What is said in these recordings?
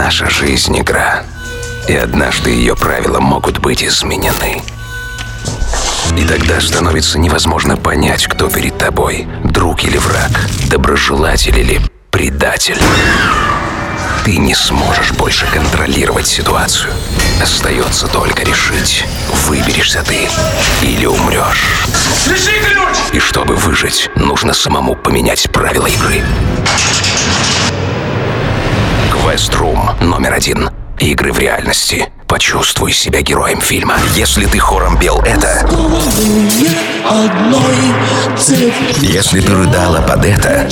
Наша жизнь — игра, и однажды ее правила могут быть изменены. И тогда становится невозможно понять, кто перед тобой — друг или враг, доброжелатель или предатель. Ты не сможешь больше контролировать ситуацию. Остается только решить, выберешься ты или умрешь. Держи ключ! И чтобы выжить, нужно самому поменять правила игры. Quest Room №1. Игры в реальности. Почувствуй себя героем фильма. Если ты хором пел это, если ты рыдала под это,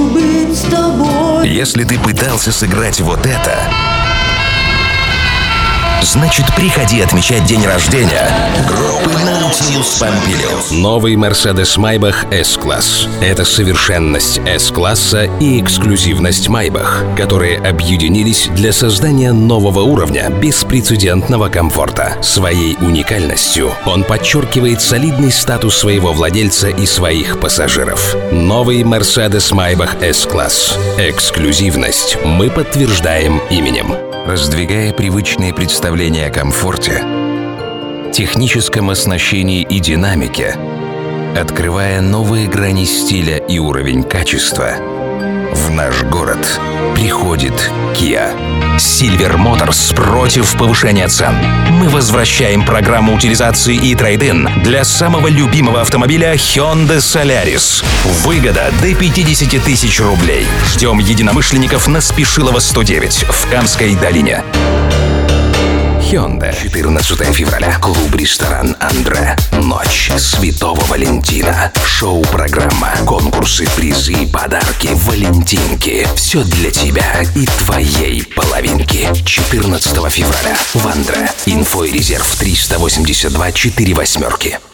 если ты пытался сыграть вот это, значит, приходи отмечать день рождения группы Nautilus Pompilius. Новый Mercedes Maybach S-класс. Это совершенность S-класса и эксклюзивность Maybach, которые объединились для создания нового уровня беспрецедентного комфорта. Своей уникальностью он подчеркивает солидный статус своего владельца и своих пассажиров. Новый Mercedes Maybach S-класс. Эксклюзивность мы подтверждаем именем. Раздвигая привычные представления о комфорте, техническом оснащении и динамике, открывая новые грани стиля и уровень качества, в наш город приходит Kia. Silver Motors против повышения цен. Мы возвращаем программу утилизации и трейд-ин для самого любимого автомобиля Hyundai Solaris. Выгода до 50 тысяч рублей. Ждем единомышленников на Спешилова 109 в Камской долине. Hyundai. 14 февраля. Клуб-ресторан «Андре». Ночь Святого Валентина. Шоу-программа, конкурсы, призы, подарки, валентинки. Все для тебя и твоей половинки. 14 февраля в «Андре». Инфо и резерв 382 48.